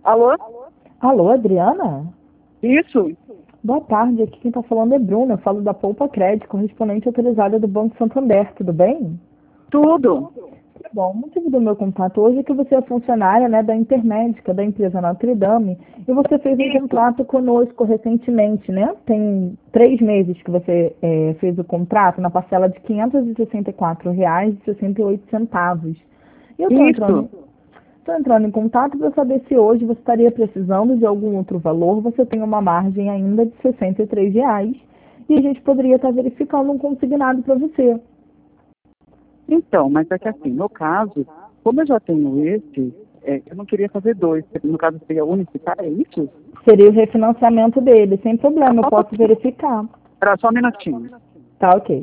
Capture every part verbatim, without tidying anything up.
Alô? Alô, Adriana? Isso? Boa tarde, aqui quem está falando é Bruna, eu falo da Poupa Crédito, correspondente autorizada do Banco Santander, tudo bem? Tudo. Que bom, o motivo do meu contato hoje é que você é funcionária, né, da Intermédica, da empresa Notre Dame, e você fez um contrato conosco recentemente, né? Tem três meses que você é, fez o contrato na parcela de quinhentos e sessenta e quatro reais e sessenta e oito centavos. E eu estou entrando, Isso. tô entrando em contato para saber se hoje você estaria precisando de algum outro valor, você tem uma margem ainda de sessenta e três reais, e a gente poderia estar verificando um consignado para você. Então, mas é que assim, no caso, como eu já tenho esse, é, eu não queria fazer dois. No caso, seria unificar, é isso? Seria o refinanciamento dele, sem problema, eu posso verificar. Era só um minutinho. Tá, ok.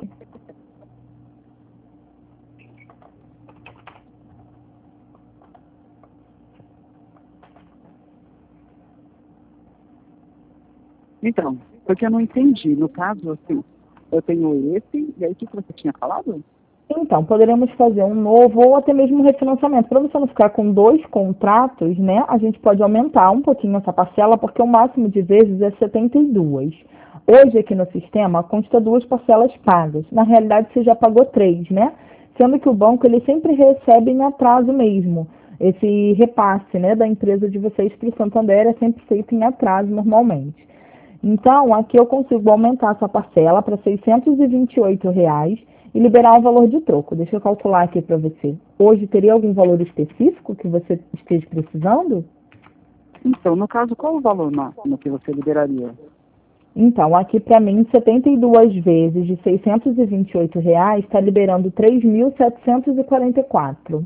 Então, porque eu não entendi. No caso, assim, eu tenho esse, e aí o que que você tinha falado? Então, poderemos fazer um novo ou até mesmo um refinanciamento. Para você não ficar com dois contratos, né? A gente pode aumentar um pouquinho essa parcela, porque o máximo de vezes é setenta e duas. Hoje, aqui no sistema, consta duas parcelas pagas. Na realidade, você já pagou três, né? Sendo que o banco, ele sempre recebe em atraso mesmo. Esse repasse, né, da empresa de vocês para o Santander é sempre feito em atraso, normalmente. Então, aqui eu consigo aumentar essa parcela para seiscentos e vinte e oito reais e liberar um valor de troco. Deixa eu calcular aqui para você. Hoje teria algum valor específico que você esteja precisando? Então, no caso, qual o valor máximo que você liberaria? Então, aqui para mim, setenta e duas vezes de seiscentos e vinte e oito reais está liberando três mil setecentos e quarenta e quatro.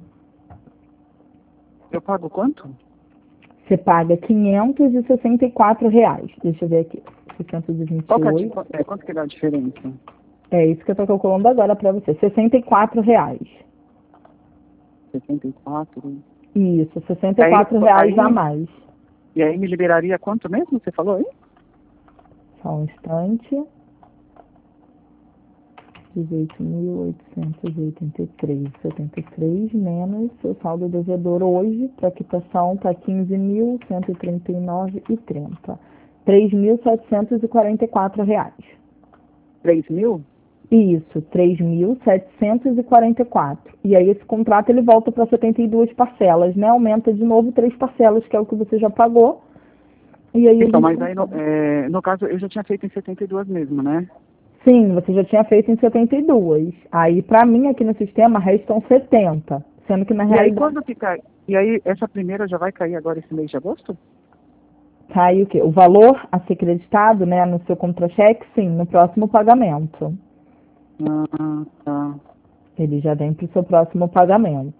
Eu pago quanto? Você paga quinhentos e sessenta e quatro reais. Deixa eu ver aqui. Qual que é, a seiscentos e vinte e oito. di- é, quanto que dá a diferença? É isso que eu estou calculando agora para você. sessenta e quatro reais. sessenta e quatro. Isso, sessenta e Aí, quatro reais a aí, mais. e aí me liberaria quanto mesmo? Você falou aí? Só um instante. dezoito mil oitocentos e oitenta e três vírgula setenta e três menos o saldo devedor hoje, para quitação está quinze mil cento e trinta e nove vírgula trinta. três mil setecentos e quarenta e quatro reais. três mil? Isso, três mil setecentos e quarenta e quatro. E aí esse contrato ele volta para setenta e duas parcelas, né? Aumenta de novo três parcelas, que é o que você já pagou. E aí a Então, gente mas aí, no, é, no caso, eu já tinha feito em setenta e duas mesmo, né? Sim, você já tinha feito em setenta e duas. Aí, para mim, aqui no sistema, restam setenta. Sendo que, na E aí, realidade, quando que cai? E aí, essa primeira já vai cair agora esse mês de agosto? cai o quê? O valor a ser creditado, né, no seu contra-cheque, sim, no próximo pagamento. Ah, tá. Ele já vem para o seu próximo pagamento.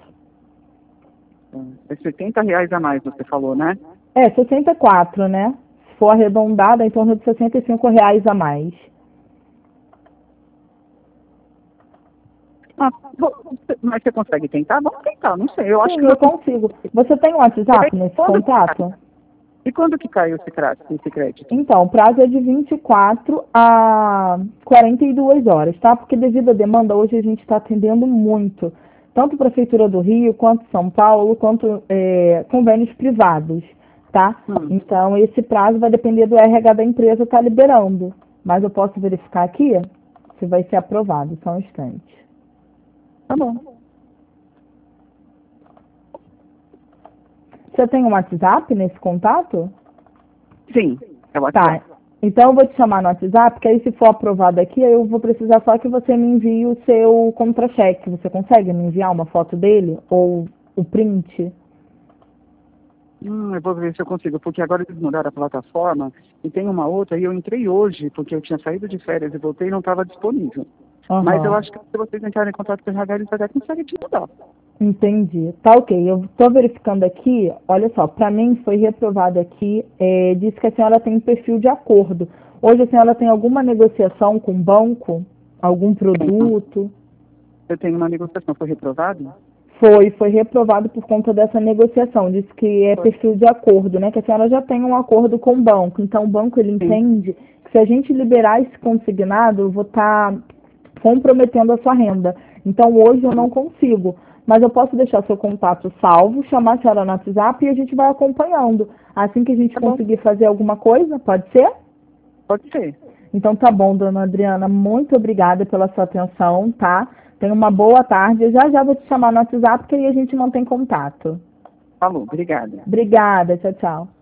É setenta reais a mais, você falou, né? É, sessenta e quatro, né? Se for arredondado, é em torno de sessenta e cinco reais a mais. Ah, vo- mas você consegue tentar? Vamos tentar, não sei. Eu acho Sim, que eu eu vou consigo. Você tem um WhatsApp nesse quando que cai? contato? E quando que caiu esse crédito? Esse crédito? Então, o prazo é de vinte e quatro a quarenta e duas horas, tá? Porque devido à demanda, hoje a gente está atendendo muito, tanto a Prefeitura do Rio, quanto São Paulo, quanto é, convênios privados, tá? Hum, Então, esse prazo vai depender do R H da empresa estar liberando. Mas eu posso verificar aqui se vai ser aprovado, só um instante. tá bom. Você tem um WhatsApp nesse contato? Sim, é o Tá. WhatsApp. Então eu vou te chamar no WhatsApp, que aí se for aprovado aqui, eu vou precisar só que você me envie o seu contra-cheque. Você consegue me enviar uma foto dele? Ou o print? Hum, eu vou ver se eu consigo, porque agora eles mudaram a plataforma e tem uma outra, e eu entrei hoje, porque eu tinha saído de férias e voltei e não estava disponível. Mas eu Aham. acho que se vocês entrarem em contato com o R H, eles até conseguem te mudar. Entendi. Tá ok. Eu estou verificando aqui, olha só, para mim foi reprovado aqui, é, diz que a senhora tem um perfil de acordo. Hoje a senhora tem alguma negociação com o banco? Algum produto? Eu tenho uma negociação, foi reprovado? Foi, foi reprovado por conta dessa negociação. Disse que é Foi. perfil de acordo, né? Que a senhora já tem um acordo com o banco. Então o banco ele Sim. entende que se a gente liberar esse consignado, eu vou estar comprometendo a sua renda. Então hoje eu não consigo. mas eu posso deixar seu contato salvo, chamar a senhora no WhatsApp e a gente vai acompanhando. Assim que a gente Tá bom. conseguir fazer alguma coisa, pode ser? Pode ser. Então tá bom, dona Adriana, muito obrigada pela sua atenção, tá? Tenha uma boa tarde. Eu já já vou te chamar no WhatsApp, porque aí a gente mantém contato. Falou, obrigada. Obrigada, tchau, tchau.